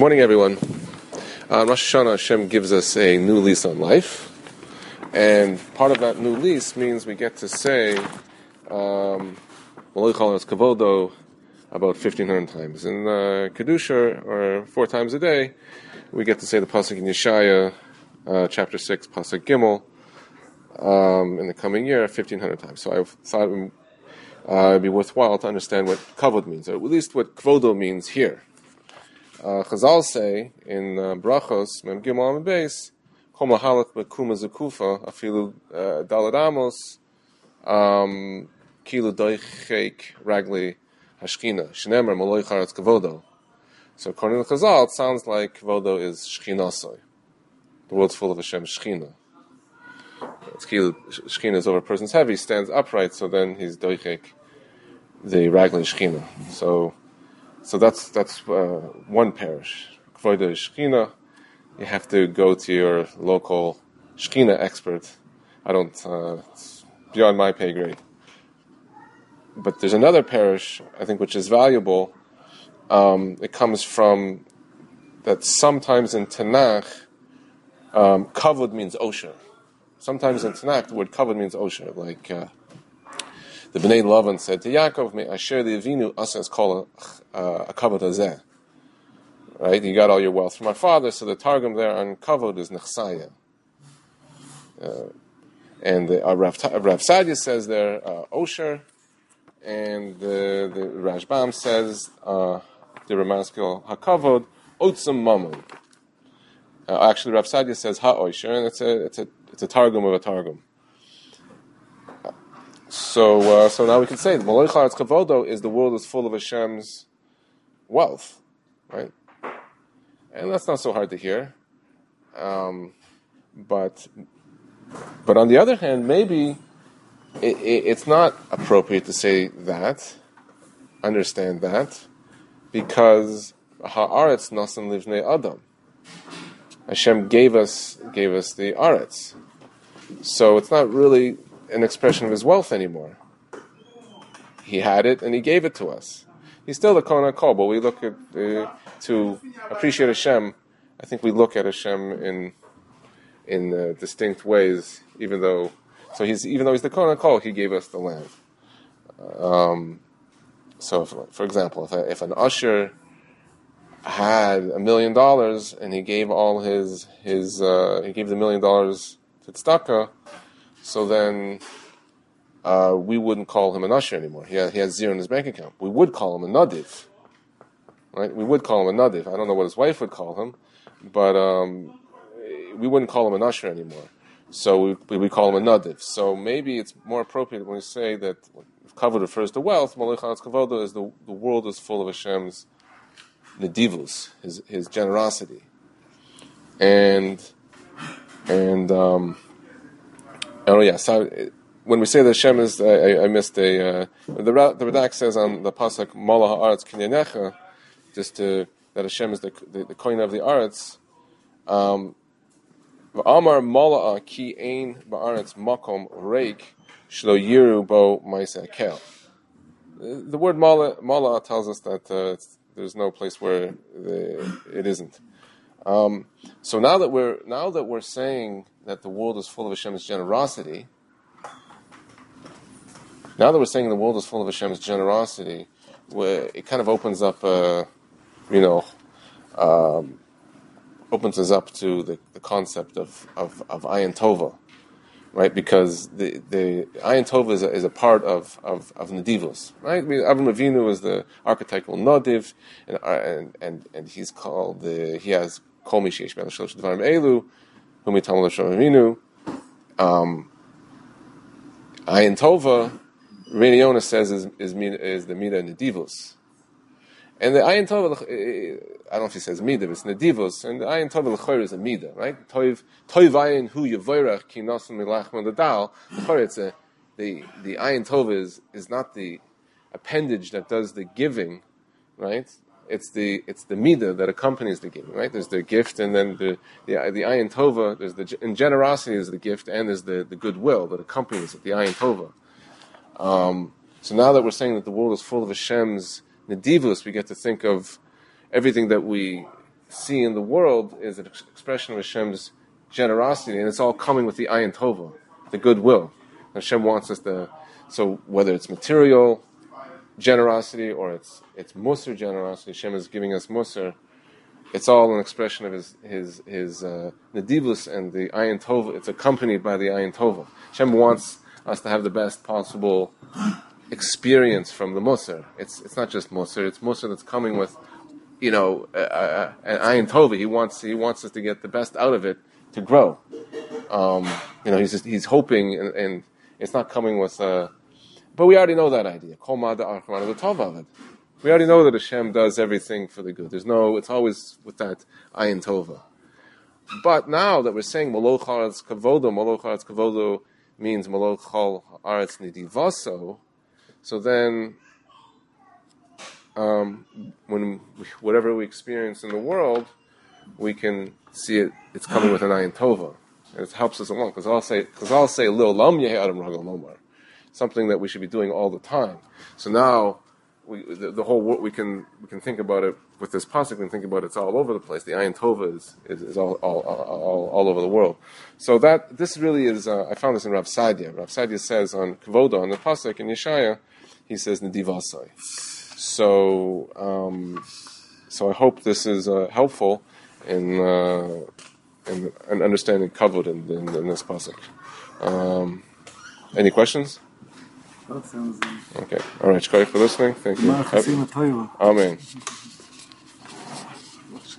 Morning, everyone. Rosh Hashanah, Hashem gives us a new lease on life, and part of that new lease means we get to say Malay Chalas Kavodo about 1,500 times. In Kedusha, or 4 times a day, we get to say the Pasuk in Yeshaya, chapter 6, Pasuk Gimel, in the coming year, 1,500 times. So I thought it'd be worthwhile to understand what Kavod means, or at least what Kvodo means here. Chazal say in Brachos, Mem Gimel Am Beis, Kol Mahalach Bekuma Zekufa, Afilu Dalad Amos, Kilu Doichek Ragli Hashkina, Shnemer Maloi Charatz Kavodo. So according to Chazal, it sounds like Kavodo is Shchinasoi. The world's full of Hashem Shchina. It's Kilu Shchina is over a person's head, he stands upright, so then he's Doichek, the Ragli Shchina. So that's one parish. Kvodo is Shechina. You have to go to your local Shechina expert. It's beyond my pay grade. But there's another parish, I think, which is valuable. It comes from that sometimes in Tanakh, Kavod means Osher. Sometimes in Tanakh, the word Kavod means Osher. Like the Bnei Lavan said to Yaakov, "Me asher li'avinu asas kol a kavod hazeh." Right, you got all your wealth from our father. So the targum there on kavod is nechsaya, and Rav Sadia says there osher, and the Rashbam says the Ramaskil hakavod otzam mammon. Actually, Rav Sadia says ha'osher, and it's a targum of a targum. So now we can say Malay Charatz Kavodo is the world is full of Hashem's wealth, right? And that's not so hard to hear. But on the other hand, maybe it's not appropriate to say that, understand that, because Haaretz Nasan Livnei Adam. Hashem gave us the Aretz. So it's not really an expression of his wealth anymore. He had it and he gave it to us. He's still the Kohen HaKol, but we look at to appreciate Hashem. I think we look at Hashem in distinct ways. Even though he's the Kohen HaKol, he gave us the land. So, for example, if an usher had $1 million and he gave all he gave the $1 million to tzedakah, so then we wouldn't call him an usher anymore. He has zero in his bank account. We would call him a nadiv, right? We would call him a nadiv. I don't know what his wife would call him, but we wouldn't call him an usher anymore. So we would call him a nadiv. So maybe it's more appropriate when we say that kavod refers to wealth. Malay Charatz Kavodo is the world is full of Hashem's nedivus, his generosity, and so when we say that Hashem is, I missed the Radak says on the pasuk Mala haaretz kinyanecha, that Hashem is the kohen of the aretz. Amar Mala ki ein ba'aretz makom reik shlo yiru bo ma'aseh kel. The word Mala tells us that there's no place where it isn't. So now that we're saying that the world is full of Hashem's generosity, it kind of opens up, opens us up to the concept of Ayin Tova, right? Because the Ayin Tova is a part of Nedivos, right? I mean, Avram Avinu is the archetypal Nadiv, and he's called he has Kol Mi Sheish Ben Shalosh Dvarim Elu, Whom Yitamol Hashem Avinu. Ayin Tova, Reini Yonah says is the Midah Nedivos. And the Ayin Tova, I don't know if he says Midah, but it's Nedivos, and the Ayin Tova L'choyer is a Midah, right? Toiv Ayin Hu Yevoirach Ki Nasan Milachman L'Dal. L'choyer, it's the Ayin Tova is not the appendage that does the giving, right? It's the midah that accompanies the giving, right? There's the gift, and then the ayin tova. In generosity is the gift, and there's the goodwill that accompanies it, the ayin tova. So now that we're saying that the world is full of Hashem's nedivus, we get to think of everything that we see in the world is an expression of Hashem's generosity, and it's all coming with the ayin tova, the goodwill. Hashem wants us to. So whether it's material generosity or it's musar generosity, Hashem is giving us musar. It's all an expression of his nedivus and the ayin tova. It's accompanied by the ayin tova. Hashem wants us to have the best possible experience from the musar. It's not just musar. It's musar that's coming with, an ayin tova. He wants us to get the best out of it to grow. He's hoping, and it's not coming with. But we already know that idea. We already know that Hashem does everything for the good. It's always with that ayin tova. But now that we're saying Moloch Haaretz Kavodo means Moloch Haaretz Nidivaso, so then whatever we experience in the world, we can see it's coming with an ayin tova. And it helps us along. Because I'll say Lil Lam Yehi Adam Ragal Momar, something that we should be doing all the time. So now the whole we can think about it with this pasuk. We can think about it's all over the place. The ayin tova is all over the world. So this really is. I found this in Rav Sadia. Rav Sadia says on Kavoda on the pasuk in Yeshaya, he says Nedivasai. So I hope this is helpful in understanding Kavod in this pasuk. Any questions? Okay. All right. Shkoyach for listening. Thank you. Amen.